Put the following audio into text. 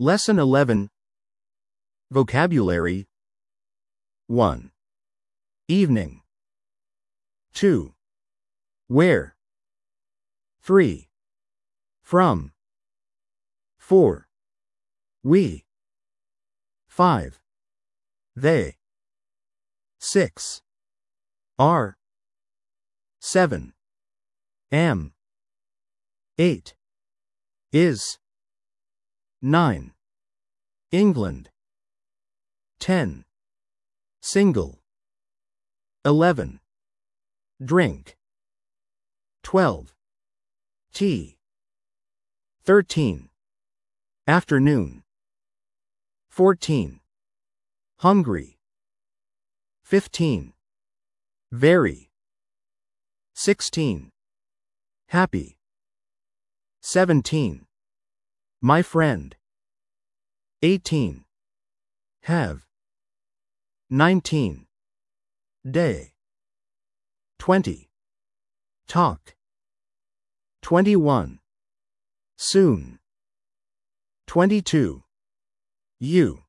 Lesson 11. Vocabulary. 1. Evening. 2. Where. 3. From. 4. We. 5. They. 6. Are. 7. Am. 8. Is. 9. England. 10. Single. 11. Drink. 12. Tea. 13. Afternoon. 14. Hungry. 15. Very. 16. Happy. 17. My friend. 18. Have. 19. Day. 20. Talk. 21. Soon. 22. You.